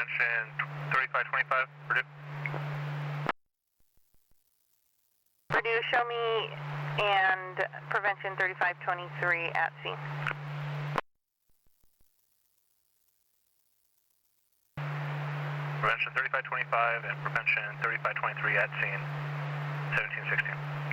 prevention 3525, Purdue. Purdue, show me and prevention 3523 at scene. Prevention 3525 and prevention 3523 at scene, 1716.